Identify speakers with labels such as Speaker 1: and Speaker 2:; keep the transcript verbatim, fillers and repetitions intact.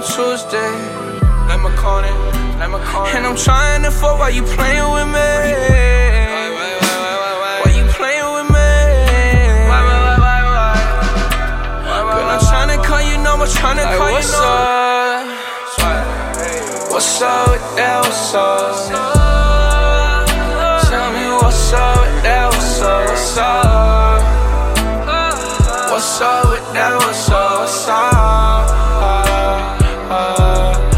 Speaker 1: Tuesday. Like McConaughey, like McConaughey. And I'm trying to fuck while you playing with me. Why you playing with me? Girl, I'm trying to call you number, trying to call you number. What's up with that? What's up?